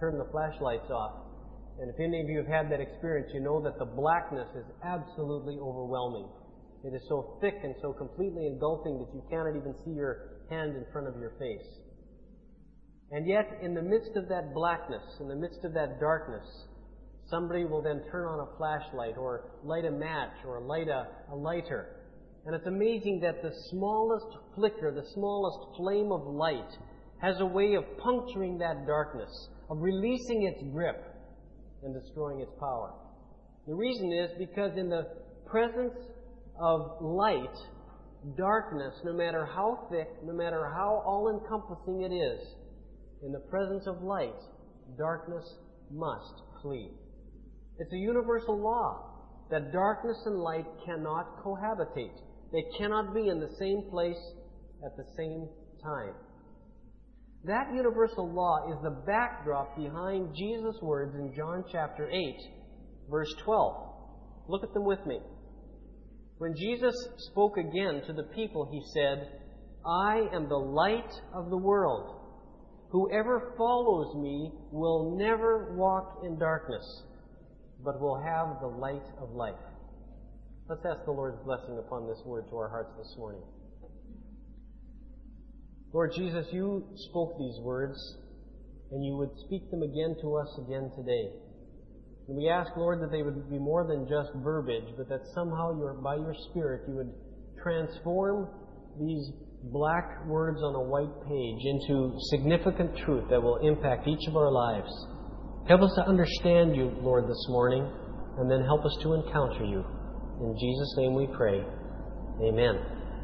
turn the flashlights off. And if any of you have had that experience, you know that the blackness is absolutely overwhelming. It is so thick and so completely engulfing that you cannot even see your hand in front of your face. And yet, in the midst of that blackness, in the midst of that darkness, somebody will then turn on a flashlight or light a match or light a lighter. And it's amazing that the smallest flicker, the smallest flame of light has a way of puncturing that darkness, of releasing its grip and destroying its power. The reason is because in the presence of light, darkness, no matter how thick, no matter how all-encompassing it is, in the presence of light, darkness must flee. It's a universal law that darkness and light cannot cohabitate. They cannot be in the same place at the same time. That universal law is the backdrop behind Jesus' words in John chapter 8, verse 12. Look at them with me. When Jesus spoke again to the people, He said, "I am the light of the world. Whoever follows me will never walk in darkness, but will have the light of life." Let's ask the Lord's blessing upon this word to our hearts this morning. Lord Jesus, You spoke these words, and You would speak them again to us again today. And we ask, Lord, that they would be more than just verbiage, but that somehow by Your Spirit You would transform these black words on a white page into significant truth that will impact each of our lives. Help us to understand You, Lord, this morning, and then help us to encounter You. In Jesus' name we pray. Amen.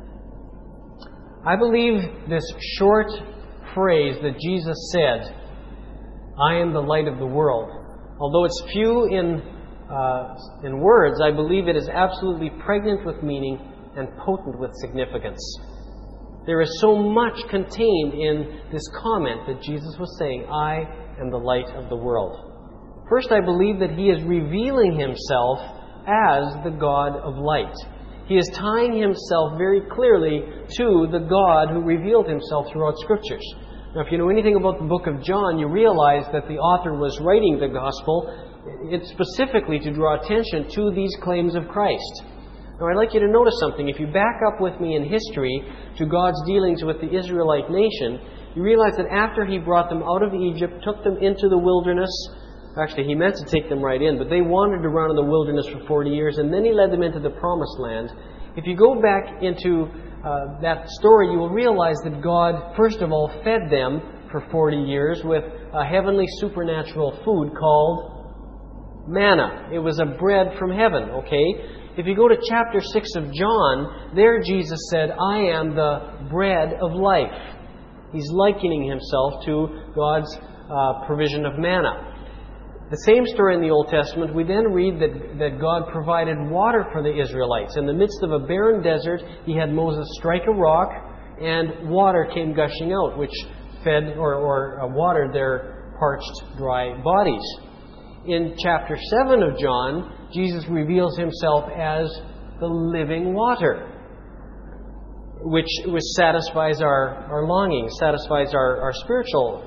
I believe this short phrase that Jesus said, "I am the light of the world," although it's few in words, I believe it is absolutely pregnant with meaning and potent with significance. There is so much contained in this comment that Jesus was saying, "I am the light of the world." First, I believe that He is revealing Himself as the God of light. He is tying Himself very clearly to the God who revealed Himself throughout Scriptures. Now, if you know anything about the book of John, you realize that the author was writing the Gospel specifically to draw attention to these claims of Christ. Now, I'd like you to notice something. If you back up with me in history to God's dealings with the Israelite nation, you realize that after He brought them out of Egypt, took them into the wilderness, actually, He meant to take them right in, but they wandered around in the wilderness for 40 years, and then He led them into the Promised Land. If you go back into that story, you will realize that God, first of all, fed them for 40 years with a heavenly supernatural food called manna. It was a bread from heaven, okay? If you go to chapter 6 of John, there Jesus said, "I am the bread of life." He's likening Himself to God's provision of manna. The same story in the Old Testament, we then read that God provided water for the Israelites. In the midst of a barren desert, He had Moses strike a rock, and water came gushing out, which fed or watered their parched, dry bodies. In chapter 7 of John, Jesus reveals Himself as the living water, which satisfies our longing, satisfies our spiritual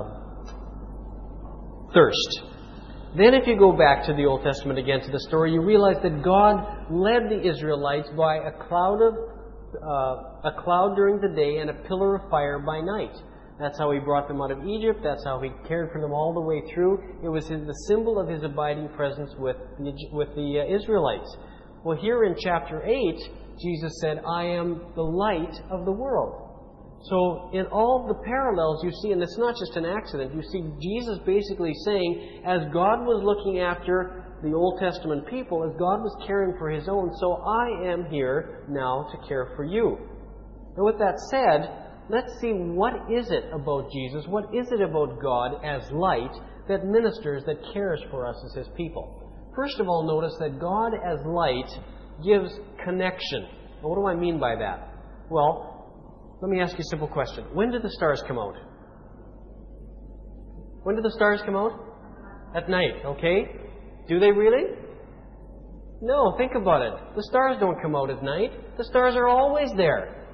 thirst. Then if you go back to the Old Testament again, to the story, you realize that God led the Israelites by a cloud during the day and a pillar of fire by night. That's how He brought them out of Egypt. That's how He cared for them all the way through. It was the symbol of His abiding presence with the Israelites. Well, here in chapter 8, Jesus said, "I am the light of the world." So in all the parallels you see, and it's not just an accident, you see Jesus basically saying, as God was looking after the Old Testament people, as God was caring for His own, so I am here now to care for you. Now with that said, let's see, what is it about Jesus, what is it about God as light that ministers, that cares for us as His people? First of all, notice that God as light gives connection. Now, what do I mean by that? Well, let me ask you a simple question. When do the stars come out? When do the stars come out? At night, okay? Do they really? No, think about it. The stars don't come out at night. The stars are always there.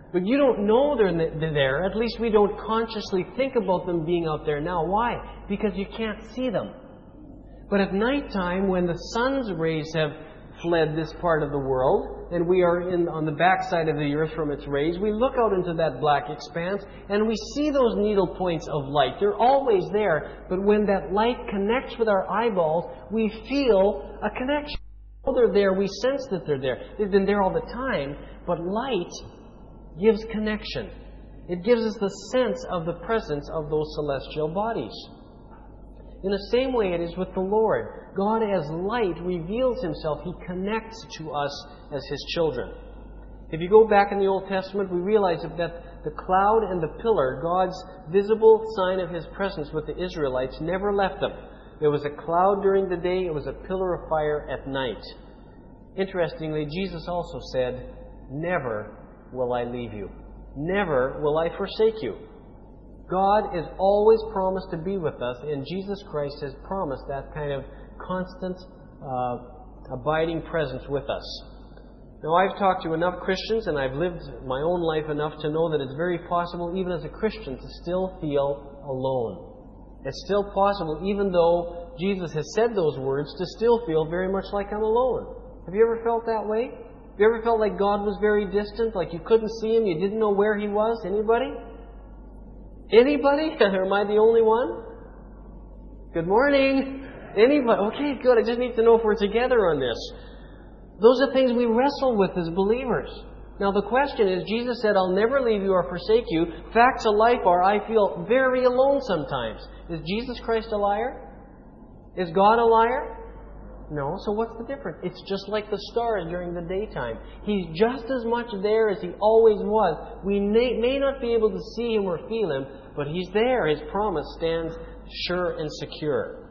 But you don't know they're there. At least we don't consciously think about them being out there now. Why? Because you can't see them. But at nighttime, when the sun's rays have fled this part of the world, and we are on the backside of the earth from its rays, we look out into that black expanse, and we see those needle points of light. They're always there, but when that light connects with our eyeballs, we feel a connection. They're there, we sense that they're there. They've been there all the time, but light gives connection. It gives us the sense of the presence of those celestial bodies. In the same way it is with the Lord. God as light reveals Himself. He connects to us as His children. If you go back in the Old Testament, we realize that the cloud and the pillar, God's visible sign of His presence with the Israelites, never left them. It was a cloud during the day, it was a pillar of fire at night. Interestingly, Jesus also said, "Never will I leave you. Never will I forsake you." God has always promised to be with us, and Jesus Christ has promised that kind of constant, abiding presence with us. Now, I've talked to enough Christians, and I've lived my own life enough to know that it's very possible, even as a Christian, to still feel alone. It's still possible, even though Jesus has said those words, to still feel very much like I'm alone. Have you ever felt that way? Have you ever felt like God was very distant, like you couldn't see Him, you didn't know where He was? Anybody? Anybody? Or am I the only one? Good morning. Anybody? Okay, good. I just need to know if we're together on this. Those are things we wrestle with as believers. Now the question is, Jesus said, "I'll never leave you or forsake you." Facts of life are, I feel very alone sometimes. Is Jesus Christ a liar? Is God a liar? No, so what's the difference? It's just like the stars during the daytime. He's just as much there as He always was. We may not be able to see Him or feel Him, but He's there. His promise stands sure and secure.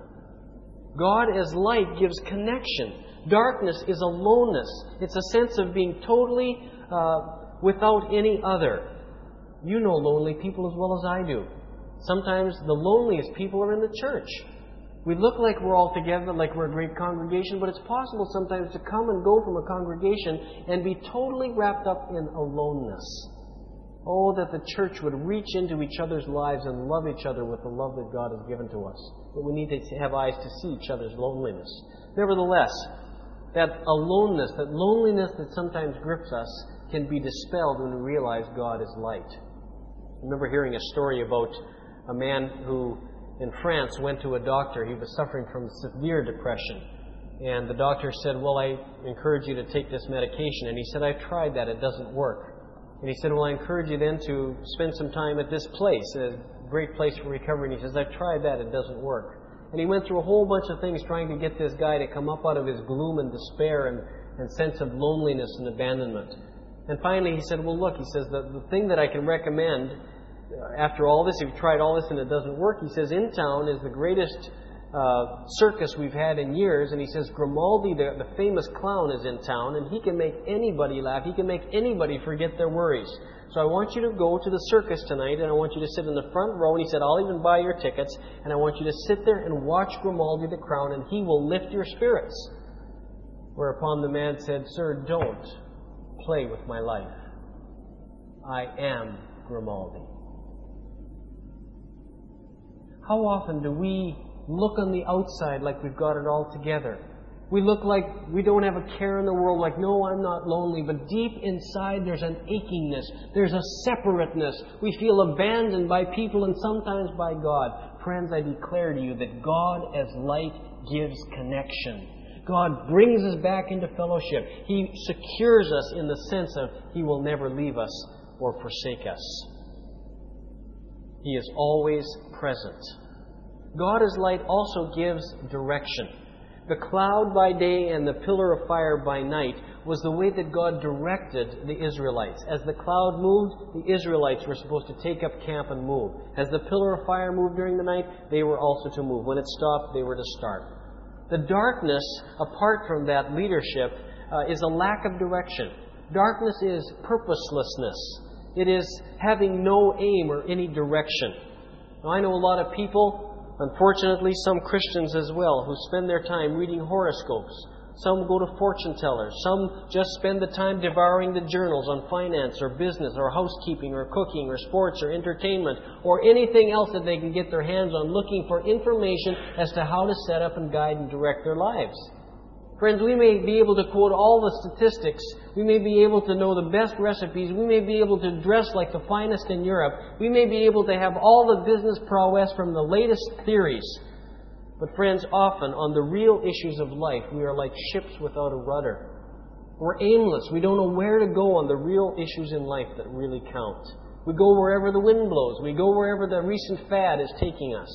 God as light gives connection. Darkness is aloneness. It's a sense of being totally without any other. You know lonely people as well as I do. Sometimes the loneliest people are in the church. We look like we're all together, like we're a great congregation, but it's possible sometimes to come and go from a congregation and be totally wrapped up in aloneness. Oh, that the church would reach into each other's lives and love each other with the love that God has given to us. But we need to have eyes to see each other's loneliness. Nevertheless, that aloneness, that loneliness that sometimes grips us, can be dispelled when we realize God is light. I remember hearing a story about a man who in France went to a doctor. He was suffering from severe depression. And the doctor said, "Well, I encourage you to take this medication." And he said, "I've tried that. It doesn't work." And he said, "Well, I encourage you then to spend some time at this place, a great place for recovery." And he says, "I've tried that. It doesn't work." And he went through a whole bunch of things trying to get this guy to come up out of his gloom and despair and sense of loneliness and abandonment. And finally he said, "Well, look," he says, the thing that I can recommend after all this, if you've tried all this and it doesn't work," he says, "in town is the greatest circus we've had in years." And he says, "Grimaldi, the famous clown, is in town, and he can make anybody laugh. He can make anybody forget their worries. So I want you to go to the circus tonight, and I want you to sit in the front row." And he said, "I'll even buy your tickets, and I want you to sit there and watch Grimaldi the clown, and he will lift your spirits." Whereupon the man said, "Sir, don't play with my life. I am Grimaldi." How often do we look on the outside like we've got it all together? We look like we don't have a care in the world, like, "No, I'm not lonely." But deep inside there's an achingness. There's a separateness. We feel abandoned by people and sometimes by God. Friends, I declare to you that God as light gives connection. God brings us back into fellowship. He secures us in the sense of He will never leave us or forsake us. He is always present. God as light also gives direction. The cloud by day and the pillar of fire by night was the way that God directed the Israelites. As the cloud moved, the Israelites were supposed to take up camp and move. As the pillar of fire moved during the night, they were also to move. When it stopped, they were to start. The darkness, apart from that leadership, is a lack of direction. Darkness is purposelessness. It is having no aim or any direction. Now, I know a lot of people, unfortunately some Christians as well, who spend their time reading horoscopes, Some go to fortune tellers. Some just spend the time devouring the journals on finance or business or housekeeping or cooking or sports or entertainment or anything else that they can get their hands on, looking for information as to how to set up and guide and direct their lives. Friends, we may be able to quote all the statistics. We may be able to know the best recipes. We may be able to dress like the finest in Europe. We may be able to have all the business prowess from the latest theories. But friends, often on the real issues of life, we are like ships without a rudder. We're aimless. We don't know where to go on the real issues in life that really count. We go wherever the wind blows. We go wherever the recent fad is taking us.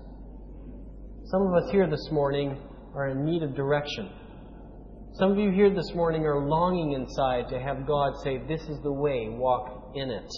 Some of us here this morning are in need of direction. Some of you here this morning are longing inside to have God say, "This is the way, walk in it."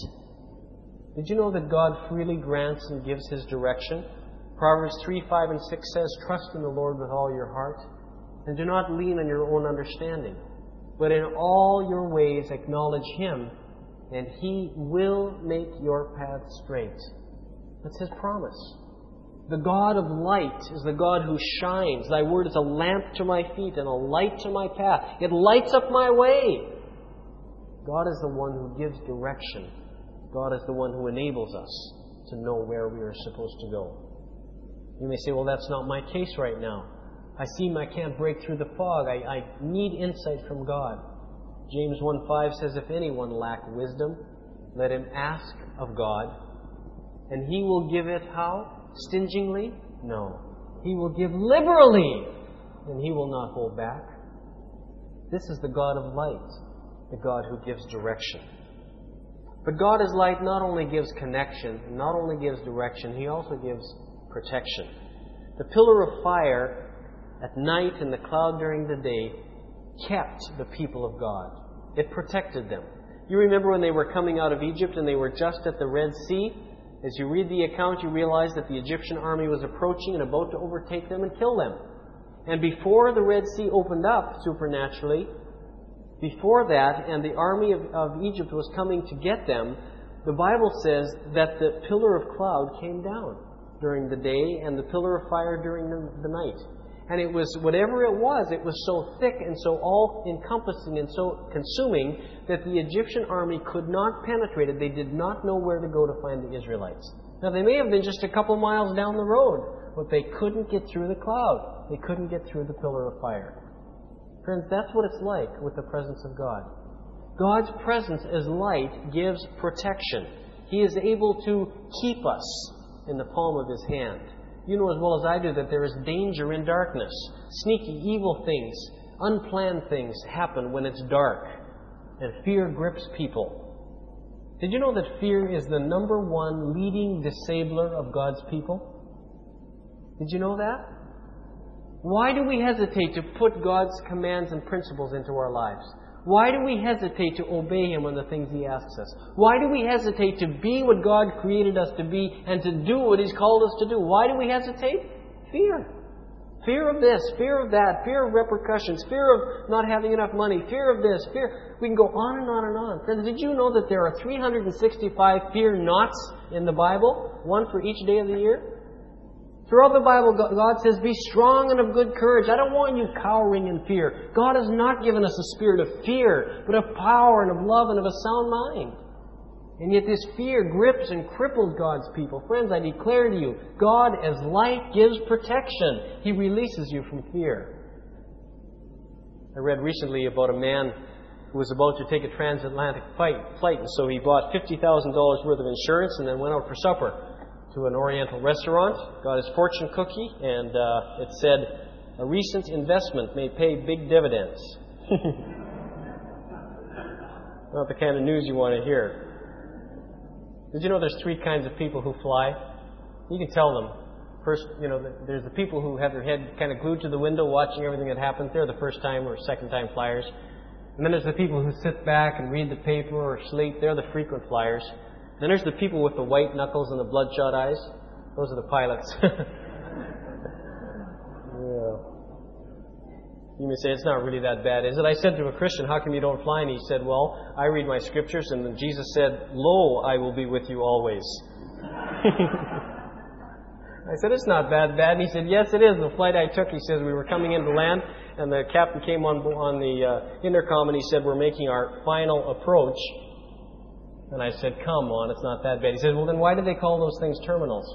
Did you know that God freely grants and gives His direction? Proverbs 3, 5, and 6 says, "Trust in the Lord with all your heart, and do not lean on your own understanding. But in all your ways acknowledge Him, and He will make your path straight." That's His promise. The God of light is the God who shines. Thy word is a lamp to my feet and a light to my path. It lights up my way. God is the one who gives direction. God is the one who enables us to know where we are supposed to go. You may say, "Well, that's not my case right now. I can't break through the fog. I need insight from God." James 1:5 says, "If anyone lack wisdom, let him ask of God, and He will give it" how? Stingingly? No. He will give liberally, and He will not hold back. This is the God of light, the God who gives direction. But God as light not only gives connection, not only gives direction, He also gives protection. The pillar of fire at night and the cloud during the day kept the people of God. It protected them. You remember when they were coming out of Egypt and they were just at the Red Sea? As you read the account, you realize that the Egyptian army was approaching and about to overtake them and kill them. And before the Red Sea opened up supernaturally, before that, and the army of Egypt was coming to get them, the Bible says that the pillar of cloud came down during the day and the pillar of fire during the night. And it was, whatever it was so thick and so all-encompassing and so consuming that the Egyptian army could not penetrate it. They did not know where to go to find the Israelites. Now, they may have been just a couple miles down the road, but they couldn't get through the cloud. They couldn't get through the pillar of fire. Friends, that's what it's like with the presence of God. God's presence as light gives protection. He is able to keep us in the palm of His hand. You know as well as I do that there is danger in darkness. Sneaky, evil things, unplanned things happen when it's dark. And fear grips people. Did you know that fear is the number one leading disabler of God's people? Did you know that? Why do we hesitate to put God's commands and principles into our lives? Why do we hesitate to obey Him on the things He asks us? Why do we hesitate to be what God created us to be and to do what He's called us to do? Why do we hesitate? Fear. Fear of this, fear of that, fear of repercussions, fear of not having enough money, fear of this, fear. We can go on and on and on. Friends, did you know that there are 365 fear nots in the Bible? One for each day of the year? Throughout the Bible, God says, "Be strong and of good courage." I don't want you cowering in fear. God has not given us a spirit of fear, but of power and of love and of a sound mind. And yet this fear grips and cripples God's people. Friends, I declare to you, God as light gives protection. He releases you from fear. I read recently about a man who was about to take a transatlantic flight, and so he bought $50,000 worth of insurance and then went out for supper to an Oriental restaurant, got his fortune cookie, and it said, "A recent investment may pay big dividends." Not the kind of news you want to hear. Did you know there's three kinds of people who fly? You can tell them. First, there's the people who have their head kind of glued to the window watching everything that happens. They're the first time or second time flyers. And then there's the people who sit back and read the paper or sleep. They're the frequent flyers. Then there's the people with the white knuckles and the bloodshot eyes. Those are the pilots. Yeah. You may say, "It's not really that bad, is it?" I said to a Christian, "How come you don't fly?" And he said, "Well, I read my scriptures, and then Jesus said, 'Lo, I will be with you always.'" I said, "It's not that bad." And he said, "Yes, it is. The flight I took," he says, "we were coming into land, And the captain came on the intercom and he said, we're making our final approach. And I said, come on, it's not that bad. He said, well, then why do they call those things terminals?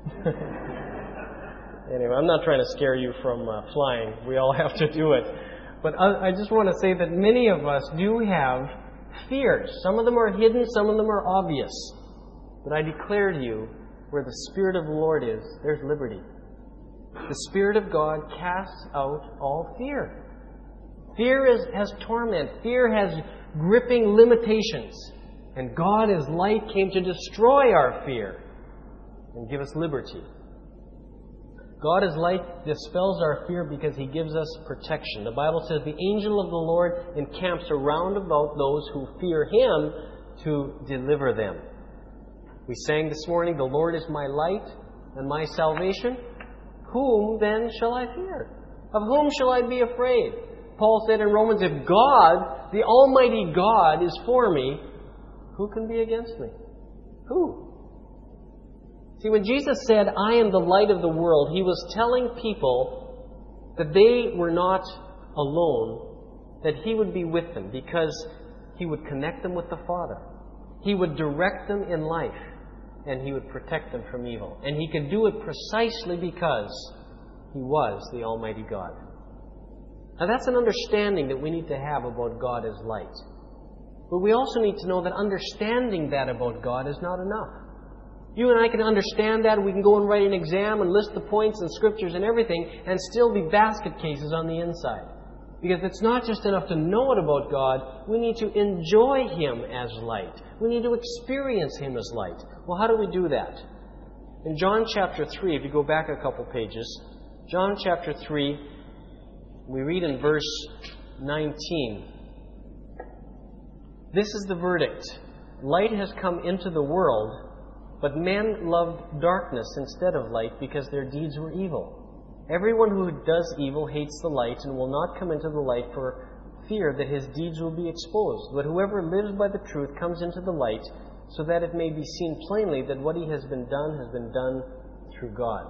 Anyway, I'm not trying to scare you from flying. We all have to do it. But I just want to say that many of us do have fears. Some of them are hidden, some of them are obvious. But I declare to you, where the Spirit of the Lord is, there's liberty. The Spirit of God casts out all fear. Fear has torment. Fear has gripping limitations. And God as light came to destroy our fear and give us liberty. God as light dispels our fear because He gives us protection. The Bible says the angel of the Lord encamps around about those who fear Him to deliver them. We sang this morning, the Lord is my light and my salvation. Whom then shall I fear? Of whom shall I be afraid? Paul said in Romans, if God, the Almighty God, is for me, who can be against me? Who? See, when Jesus said, I am the light of the world, He was telling people that they were not alone, that He would be with them because He would connect them with the Father. He would direct them in life, and He would protect them from evil. And He could do it precisely because He was the Almighty God. Now that's an understanding that we need to have about God as light. But we also need to know that understanding that about God is not enough. You and I can understand that. We can go and write an exam and list the points and scriptures and everything and still be basket cases on the inside. Because it's not just enough to know it about God. We need to enjoy Him as light. We need to experience Him as light. Well, how do we do that? In John chapter 3, if you go back a couple pages, John chapter 3, we read in verse 19. This is the verdict. Light has come into the world, but men loved darkness instead of light because their deeds were evil. Everyone who does evil hates the light and will not come into the light for fear that his deeds will be exposed. But whoever lives by the truth comes into the light so that it may be seen plainly that what he has been done through God.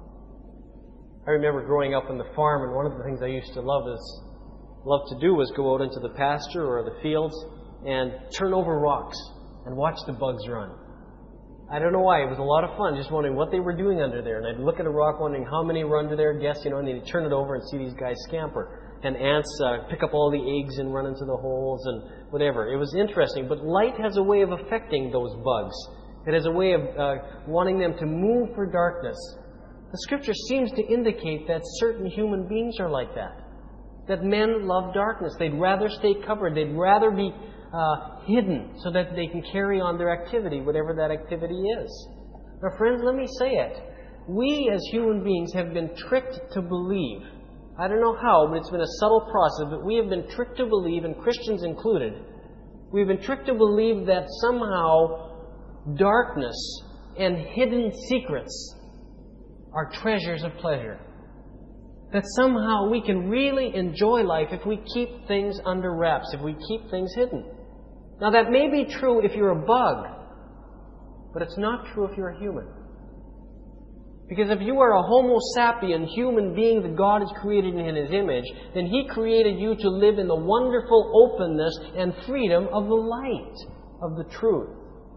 I remember growing up on the farm, and one of the things I used to love to do was go out into the pasture or the fields and turn over rocks and watch the bugs run. I don't know why. It was a lot of fun, just wondering what they were doing under there. And I'd look at a rock, wondering how many were under there, guess, and then you'd turn it over and see these guys scamper. And ants pick up all the eggs and run into the holes and whatever. It was interesting. But light has a way of affecting those bugs. It has a way of wanting them to move for darkness. The Scripture seems to indicate that certain human beings are like that. That men love darkness. They'd rather stay covered. They'd rather be hidden so that they can carry on their activity, whatever that activity is. Now, friends, let me say it. We as human beings have been tricked to believe. I don't know how, but it's been a subtle process, but we have been tricked to believe, and Christians included, we've been tricked to believe that somehow darkness and hidden secrets are treasures of pleasure. That somehow we can really enjoy life if we keep things under wraps, if we keep things hidden. Now that may be true if you're a bug, but it's not true if you're a human. Because if you are a Homo sapien human being that God has created in His image, then He created you to live in the wonderful openness and freedom of the light of the truth.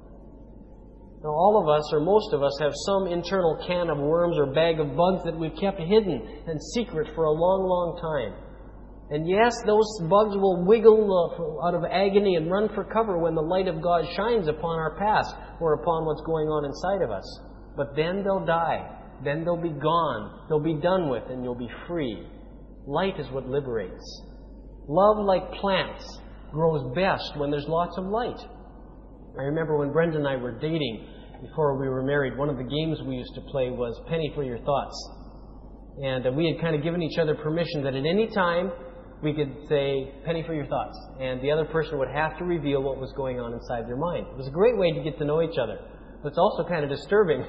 Now all of us, or most of us, have some internal can of worms or bag of bugs that we've kept hidden and secret for a long, long time. And yes, those bugs will wiggle out of agony and run for cover when the light of God shines upon our past or upon what's going on inside of us. But then they'll die. Then they'll be gone. They'll be done with, and you'll be free. Light is what liberates. Love, like plants, grows best when there's lots of light. I remember when Brenda and I were dating, before we were married, one of the games we used to play was Penny for Your Thoughts. And we had kind of given each other permission that at any time we could say, Penny for your thoughts. And the other person would have to reveal what was going on inside their mind. It was a great way to get to know each other. But it's also kind of disturbing.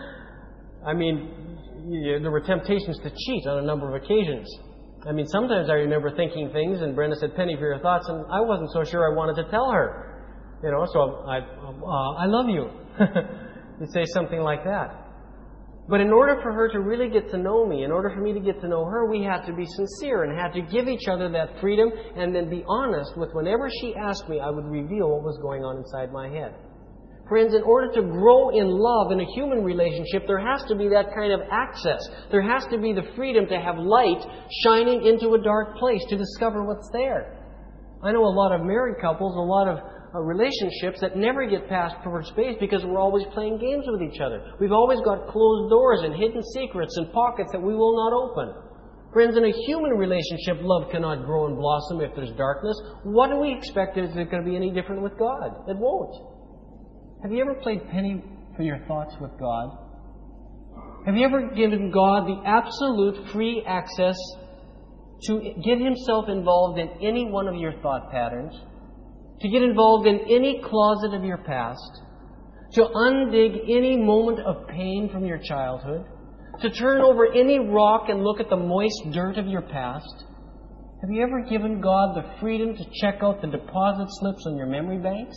I mean, there were temptations to cheat on a number of occasions. I mean, sometimes I remember thinking things, and Brenda said, Penny for your thoughts, and I wasn't so sure I wanted to tell her. So I love you. You'd say something like that. But in order for her to really get to know me, in order for me to get to know her, we had to be sincere and had to give each other that freedom and then be honest with whenever she asked me, I would reveal what was going on inside my head. Friends, in order to grow in love in a human relationship, there has to be that kind of access. There has to be the freedom to have light shining into a dark place to discover what's there. I know a lot of married couples, a lot of relationships that never get past first base because we're always playing games with each other. We've always got closed doors and hidden secrets and pockets that we will not open. Friends, in a human relationship, love cannot grow and blossom if there's darkness. What do we expect? Is it going to be any different with God? It won't. Have you ever played penny for your thoughts with God? Have you ever given God the absolute free access to get Himself involved in any one of your thought patterns? To get involved in any closet of your past? To undig any moment of pain from your childhood? To turn over any rock and look at the moist dirt of your past? Have you ever given God the freedom to check out the deposit slips on your memory banks?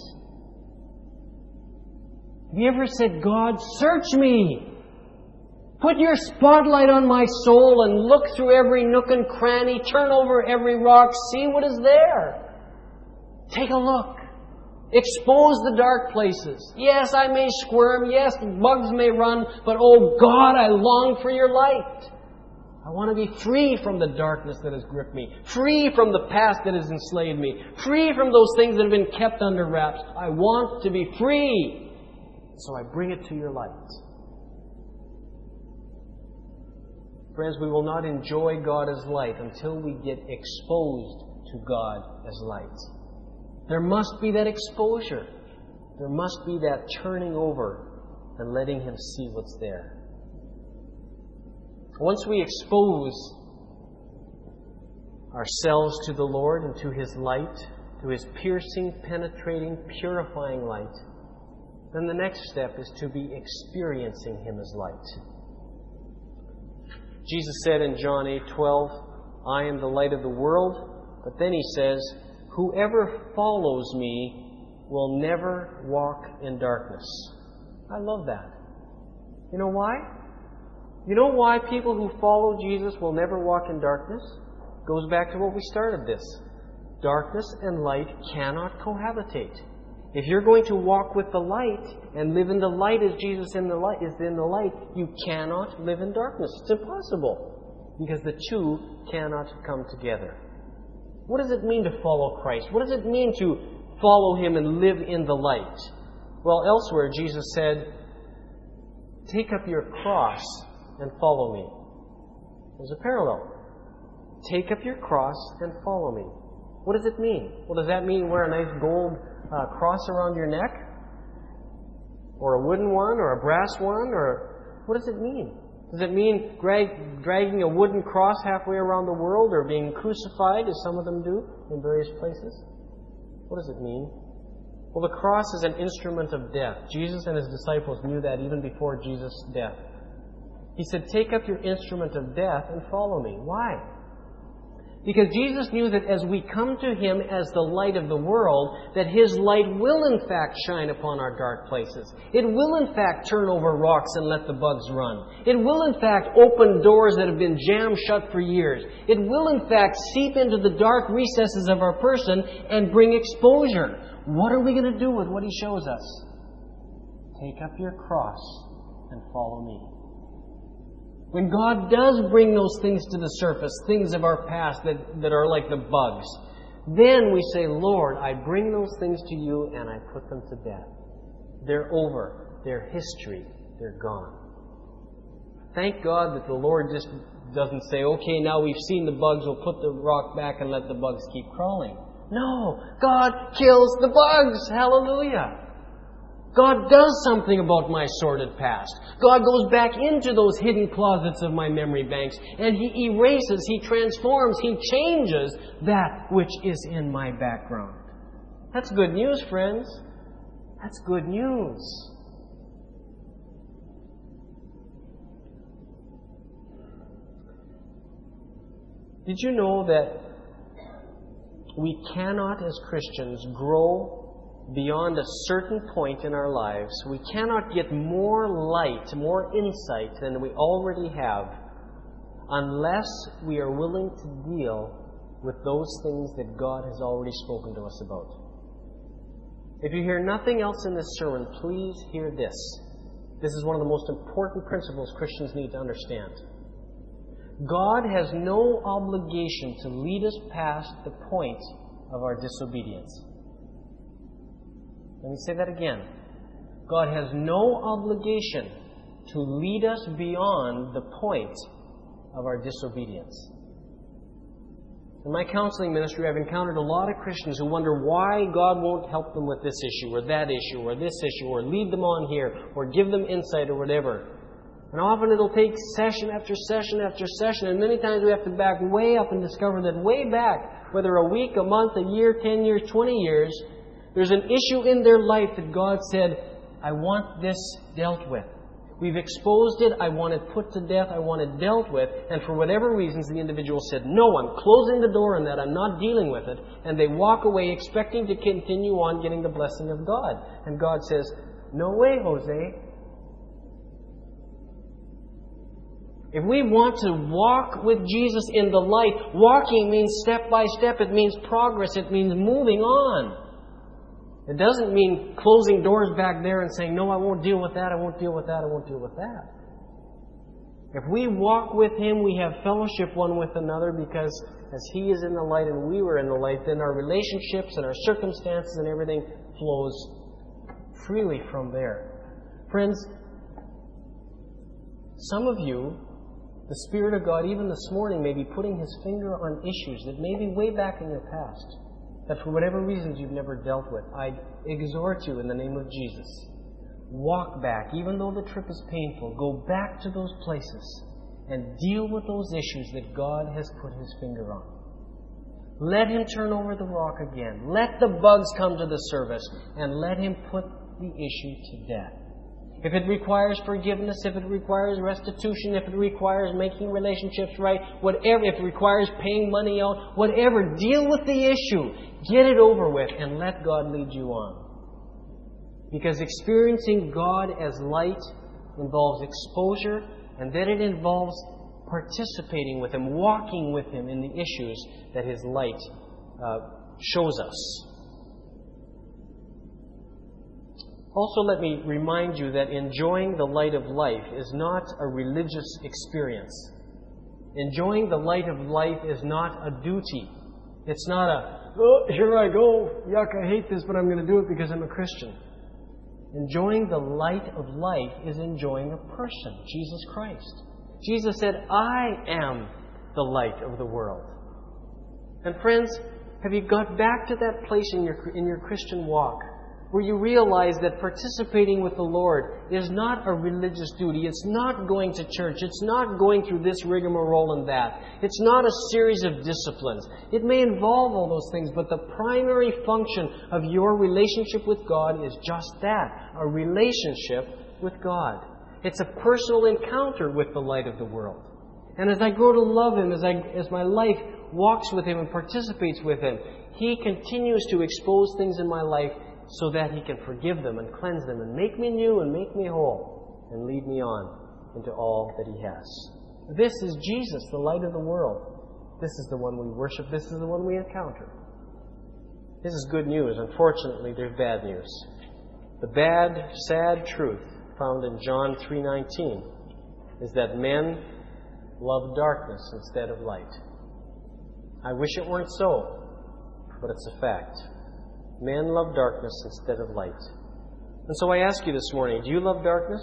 Have you ever said, God, search me. Put your spotlight on my soul and look through every nook and cranny, turn over every rock, see what is there. Take a look. Expose the dark places. Yes, I may squirm. Yes, bugs may run. But oh God, I long for your light. I want to be free from the darkness that has gripped me. Free from the past that has enslaved me. Free from those things that have been kept under wraps. I want to be free. So I bring it to your light. Friends, we will not enjoy God as light until we get exposed to God as light. There must be that exposure. There must be that turning over and letting Him see what's there. Once we expose ourselves to the Lord and to His light, to His piercing, penetrating, purifying light, then the next step is to be experiencing Him as light. Jesus said in John 8:12, I am the light of the world. But then He says, whoever follows me will never walk in darkness. I love that. You know why? You know why people who follow Jesus will never walk in darkness? It goes back to what we started this. Darkness and light cannot cohabitate. If you're going to walk with the light and live in the light as Jesus is in the light, you cannot live in darkness. It's impossible. Because the two cannot come together. What does it mean to follow Christ? What does it mean to follow Him and live in the light? Well, elsewhere Jesus said, take up your cross and follow me. There's a parallel. Take up your cross and follow me. What does it mean? Well, does that mean wear a nice gold cross around your neck? Or a wooden one? Or a brass one? Or what does it mean? Does it mean dragging a wooden cross halfway around the world or being crucified, as some of them do in various places? What does it mean? Well, the cross is an instrument of death. Jesus and His disciples knew that even before Jesus' death. He said, take up your instrument of death and follow me. Why? Because Jesus knew that as we come to Him as the light of the world, that His light will in fact shine upon our dark places. It will in fact turn over rocks and let the bugs run. It will in fact open doors that have been jammed shut for years. It will in fact seep into the dark recesses of our person and bring exposure. What are we going to do with what He shows us? Take up your cross and follow me. When God does bring those things to the surface, things of our past that are like the bugs, then we say, Lord, I bring those things to you and I put them to death. They're over. They're history. They're gone. Thank God that the Lord just doesn't say, okay, now we've seen the bugs, we'll put the rock back and let the bugs keep crawling. No, God kills the bugs. Hallelujah. God does something about my sordid past. God goes back into those hidden closets of my memory banks and He erases, He transforms, He changes that which is in my background. That's good news, friends. That's good news. Did you know that we cannot, as Christians, grow beyond a certain point in our lives, we cannot get more light, more insight than we already have, unless we are willing to deal with those things that God has already spoken to us about. If you hear nothing else in this sermon, please hear this. This is one of the most important principles Christians need to understand. God has no obligation to lead us past the point of our disobedience. Let me say that again. God has no obligation to lead us beyond the point of our disobedience. In my counseling ministry, I've encountered a lot of Christians who wonder why God won't help them with this issue or that issue or this issue or lead them on here or give them insight or whatever. And often it'll take session after session after session, and many times we have to back way up and discover that way back, whether a week, a month, a year, 10 years, 20 years, there's an issue in their life that God said, I want this dealt with. We've exposed it, I want it put to death, I want it dealt with, and for whatever reasons the individual said, no, I'm closing the door on that, I'm not dealing with it, and they walk away expecting to continue on getting the blessing of God. And God says, no way, Jose. If we want to walk with Jesus in the light, walking means step by step. It means progress. It means moving on. It doesn't mean closing doors back there and saying, no, I won't deal with that, I won't deal with that, I won't deal with that. If we walk with Him, we have fellowship one with another, because as He is in the light and we were in the light, then our relationships and our circumstances and everything flows freely from there. Friends, some of you, the Spirit of God, even this morning, may be putting His finger on issues that may be way back in your past, that for whatever reasons you've never dealt with. I exhort you in the name of Jesus. Walk back, even though the trip is painful. Go back to those places and deal with those issues that God has put His finger on. Let Him turn over the rock again. Let the bugs come to the surface, and let Him put the issue to death. If it requires forgiveness, if it requires restitution, if it requires making relationships right, whatever, if it requires paying money out, whatever, deal with the issue. Get it over with and let God lead you on. Because experiencing God as light involves exposure, and then it involves participating with Him, walking with Him in the issues that His light shows us. Also, let me remind you that enjoying the light of life is not a religious experience. Enjoying the light of life is not a duty. It's not a, oh, here I go, yuck, I hate this, but I'm going to do it because I'm a Christian. Enjoying the light of life is enjoying a person, Jesus Christ. Jesus said, I am the light of the world. And friends, have you got back to that place in your Christian walk where you realize that participating with the Lord is not a religious duty. It's not going to church. It's not going through this rigmarole and that. It's not a series of disciplines. It may involve all those things, but the primary function of your relationship with God is just that, a relationship with God. It's a personal encounter with the light of the world. And as I grow to love Him, as my life walks with Him and participates with Him, He continues to expose things in my life so that He can forgive them and cleanse them and make me new and make me whole and lead me on into all that He has. This is Jesus, the light of the world. This is the one we worship. This is the one we encounter. This is good news. Unfortunately, there's bad news. The bad, sad truth found in John 3:19 is that men love darkness instead of light. I wish it weren't so, but it's a fact. Men love darkness instead of light. And so I ask you this morning, do you love darkness?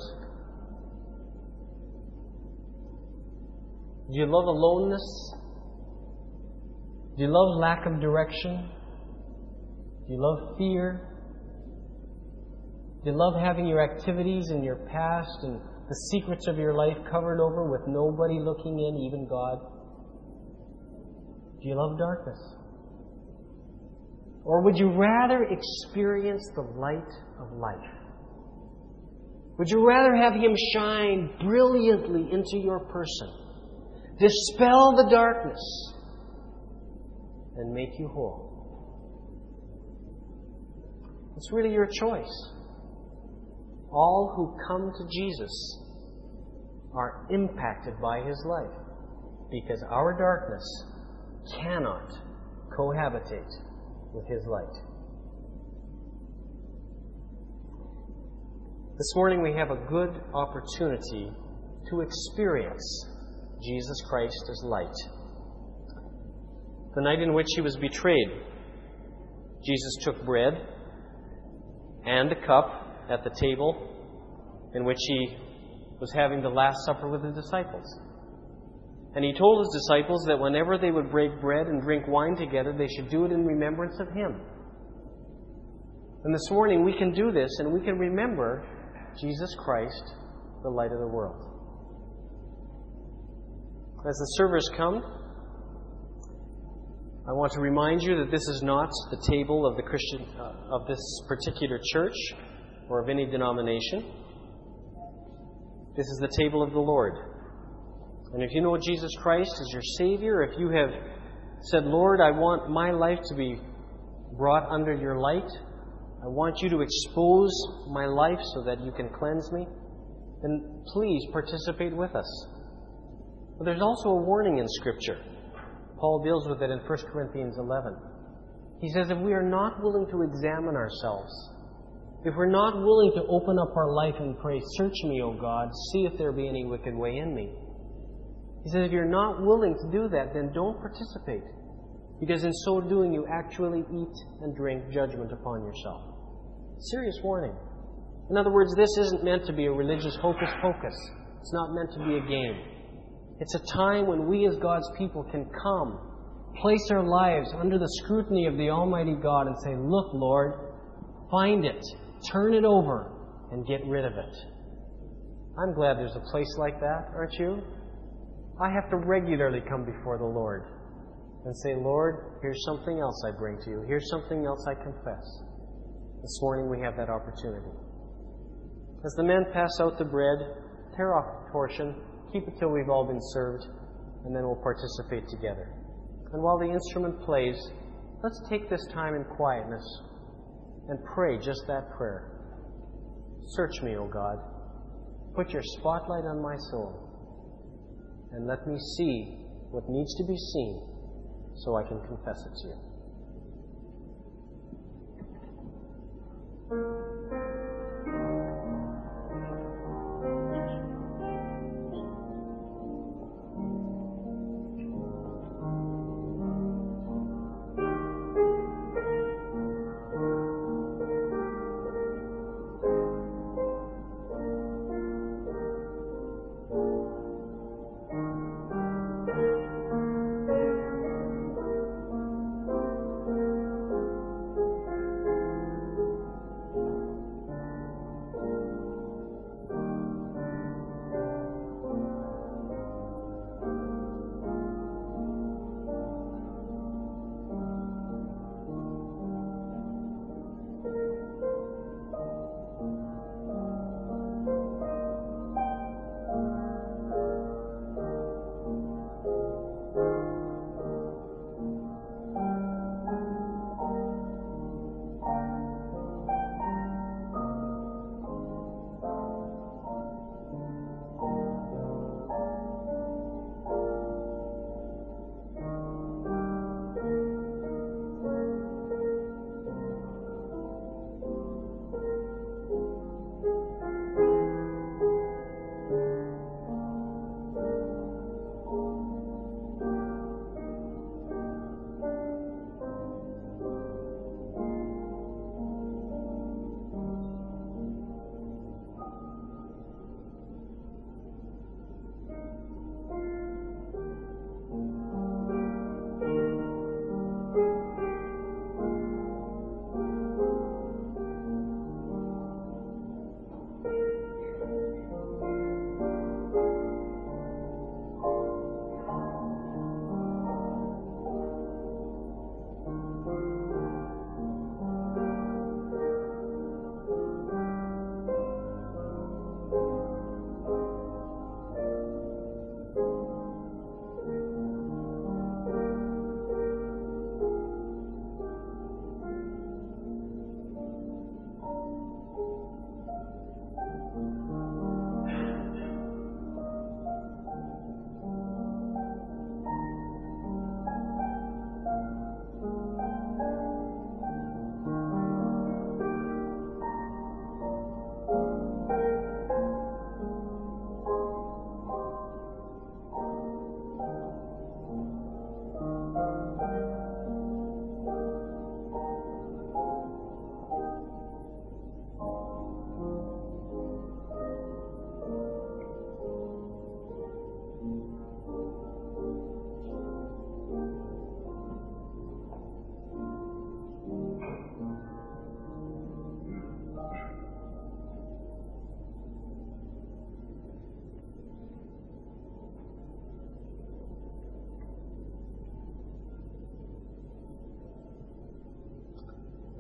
Do you love aloneness? Do you love lack of direction? Do you love fear? Do you love having your activities and your past and the secrets of your life covered over with nobody looking in, even God? Do you love darkness? Or would you rather experience the light of life? Would you rather have Him shine brilliantly into your person, dispel the darkness, and make you whole? It's really your choice. All who come to Jesus are impacted by His light, because our darkness cannot cohabitate with His light. This morning we have a good opportunity to experience Jesus Christ as light. The night in which He was betrayed, Jesus took bread and a cup at the table in which He was having the Last Supper with His disciples. And He told His disciples that whenever they would break bread and drink wine together, they should do it in remembrance of Him. And this morning we can do this, and we can remember Jesus Christ, the light of the world. As the servers come, I want to remind you that this is not the table of the Christian of this particular church or of any denomination. This is the table of the Lord. And if you know Jesus Christ as your Savior, if you have said, Lord, I want my life to be brought under your light, I want you to expose my life so that you can cleanse me, then please participate with us. But there's also a warning in Scripture. Paul deals with it in 1 Corinthians 11. He says, if we are not willing to examine ourselves, if we're not willing to open up our life and pray, search me, O God, see if there be any wicked way in me. He says, if you're not willing to do that, then don't participate. Because in so doing, you actually eat and drink judgment upon yourself. Serious warning. In other words, this isn't meant to be a religious hocus pocus. It's not meant to be a game. It's a time when we as God's people can come, place our lives under the scrutiny of the Almighty God and say, look, Lord, find it, turn it over, and get rid of it. I'm glad there's a place like that, aren't you? I have to regularly come before the Lord and say, Lord, here's something else I bring to you. Here's something else I confess. This morning we have that opportunity. As the men pass out the bread, tear off a portion, keep it till we've all been served, and then we'll participate together. And while the instrument plays, let's take this time in quietness and pray just that prayer. Search me, O God. Put your spotlight on my soul. And let me see what needs to be seen so I can confess it to you.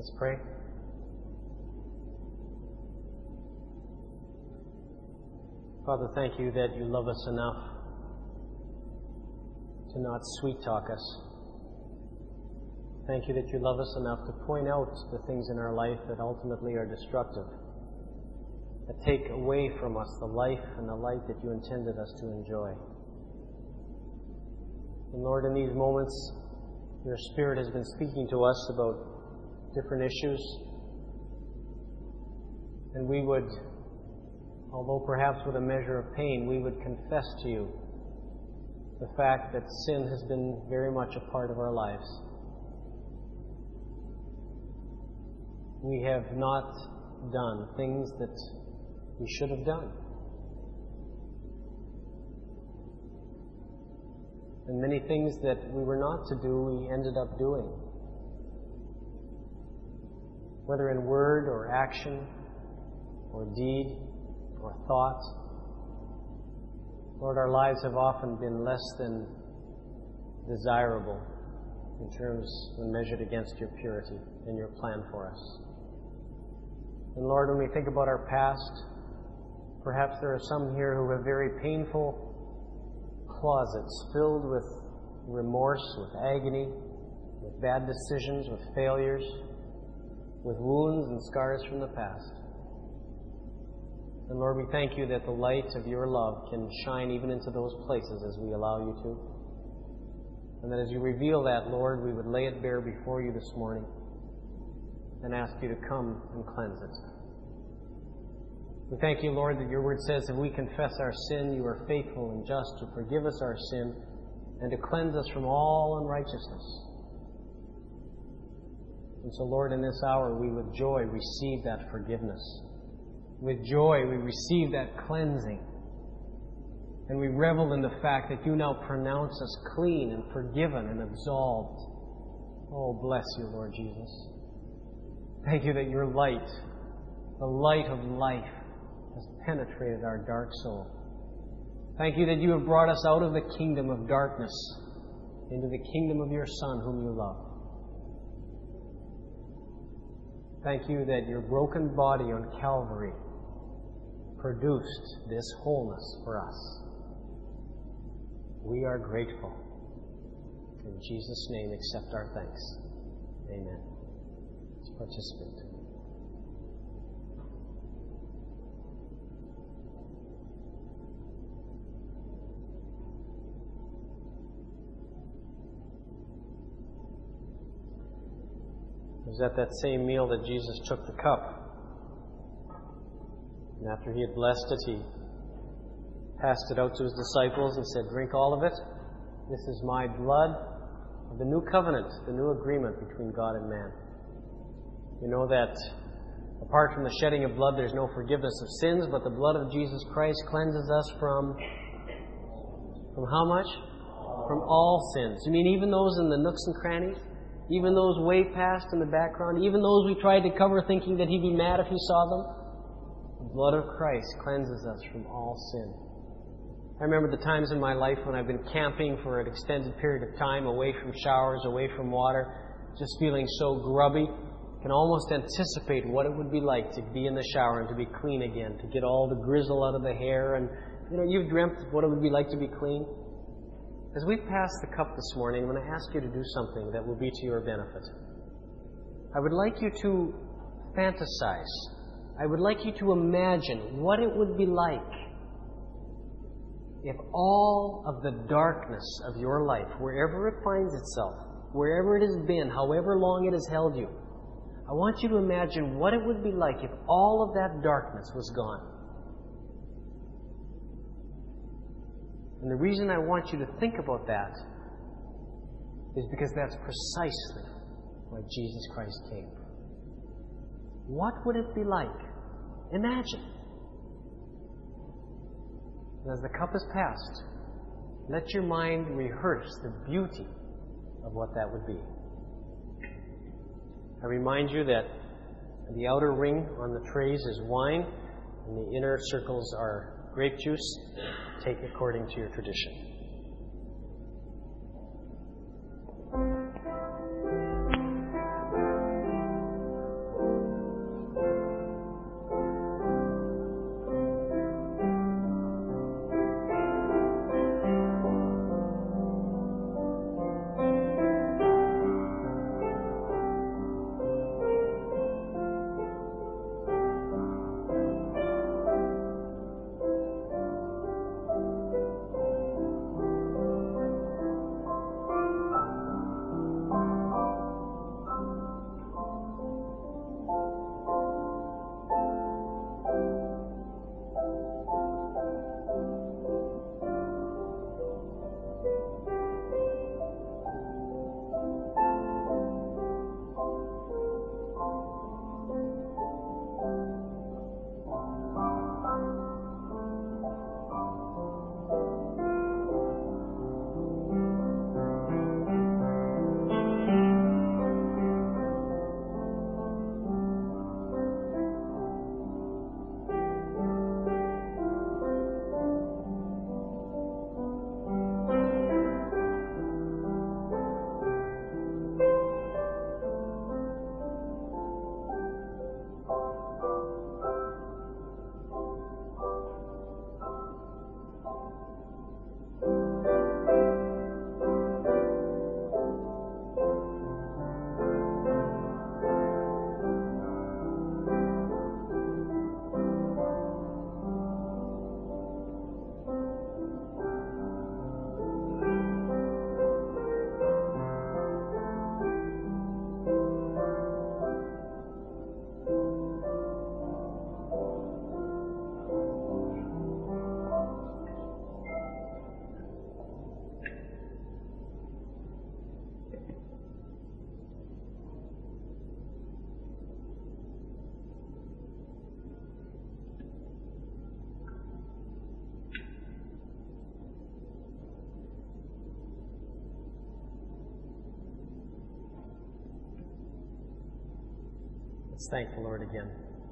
Let's pray. Father, thank you that you love us enough to not sweet-talk us. Thank you that you love us enough to point out the things in our life that ultimately are destructive, that take away from us the life and the light that you intended us to enjoy. And Lord, in these moments, your Spirit has been speaking to us about different issues, and we would, although perhaps with a measure of pain, we would confess to you the fact that sin has been very much a part of our lives. We have not done things that we should have done. And many things that we were not to do, we ended up doing. Whether in word or action or deed or thought. Lord, our lives have often been less than desirable in terms when measured against your purity and your plan for us. And Lord, when we think about our past, perhaps there are some here who have very painful closets filled with remorse, with agony, with bad decisions, with failures, with wounds and scars from the past. And Lord, we thank you that the light of your love can shine even into those places as we allow you to. And that as you reveal that, Lord, we would lay it bare before you this morning and ask you to come and cleanse it. We thank you, Lord, that your word says if we confess our sin, you are faithful and just to forgive us our sin and to cleanse us from all unrighteousness. And so, Lord, in this hour, we with joy receive that forgiveness. With joy, we receive that cleansing. And we revel in the fact that you now pronounce us clean and forgiven and absolved. Oh, bless you, Lord Jesus. Thank you that your light, the light of life, has penetrated our dark soul. Thank you that you have brought us out of the kingdom of darkness into the kingdom of your Son whom you love. Thank you that your broken body on Calvary produced this wholeness for us. We are grateful. In Jesus' name, accept our thanks. Amen. Let's participate. It was at that same meal that Jesus took the cup. And after he had blessed it, he passed it out to his disciples and said, "Drink all of it. This is my blood of the new covenant, the new agreement between God and man." You know that apart from the shedding of blood, there's no forgiveness of sins, but the blood of Jesus Christ cleanses us from how much? From all sins. You mean even those in the nooks and crannies? Even those way past in the background? Even those we tried to cover thinking that he'd be mad if he saw them? The blood of Christ cleanses us from all sin. I remember the times in my life when I've been camping for an extended period of time, away from showers, away from water, just feeling so grubby. I can almost anticipate what it would be like to be in the shower and to be clean again, to get all the grizzle out of the hair. And, you've dreamt of what it would be like to be clean. As we pass the cup this morning, I'm going to ask you to do something that will be to your benefit. I would like you to fantasize. I would like you to imagine what it would be like if all of the darkness of your life, wherever it finds itself, wherever it has been, however long it has held you, I want you to imagine what it would be like if all of that darkness was gone. And the reason I want you to think about that is because that's precisely why Jesus Christ came. What would it be like? Imagine. And as the cup is passed, let your mind rehearse the beauty of what that would be. I remind you that the outer ring on the trays is wine, and the inner circles are grape juice. Take according to your tradition. Let's thank the Lord again.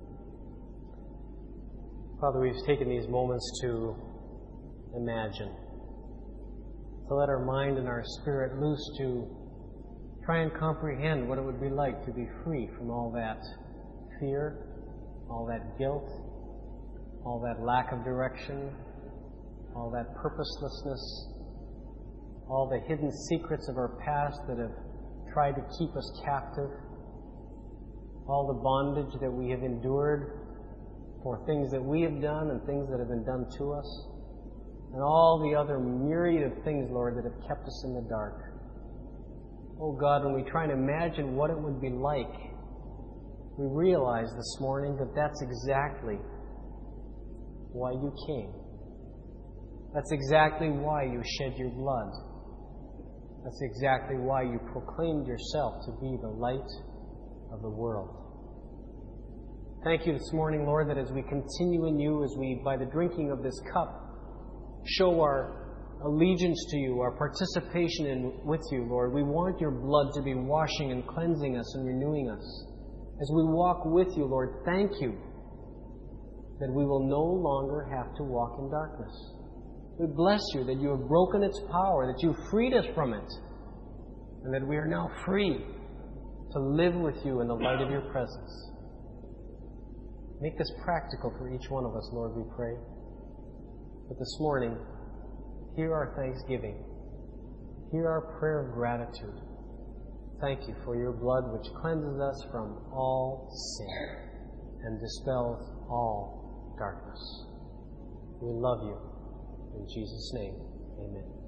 Father, we've taken these moments to imagine, to let our mind and our spirit loose to try and comprehend what it would be like to be free from all that fear, all that guilt, all that lack of direction, all that purposelessness, all the hidden secrets of our past that have tried to keep us captive, all the bondage that we have endured for things that we have done and things that have been done to us, and all the other myriad of things, Lord, that have kept us in the dark. Oh God, when we try and imagine what it would be like, we realize this morning that that's exactly why you came. That's exactly why you shed your blood. That's exactly why you proclaimed yourself to be the light of the world. Thank you this morning, Lord, that as we continue in you, as we, by the drinking of this cup, show our allegiance to you, our participation with you, Lord. We want your blood to be washing and cleansing us and renewing us. As we walk with you, Lord, thank you that we will no longer have to walk in darkness. We bless you that you have broken its power, that you've freed us from it, and that we are now free to live with you in the light of your presence. Make this practical for each one of us, Lord, we pray. But this morning, hear our thanksgiving. Hear our prayer of gratitude. Thank you for your blood which cleanses us from all sin and dispels all darkness. We love you. In Jesus' name, amen.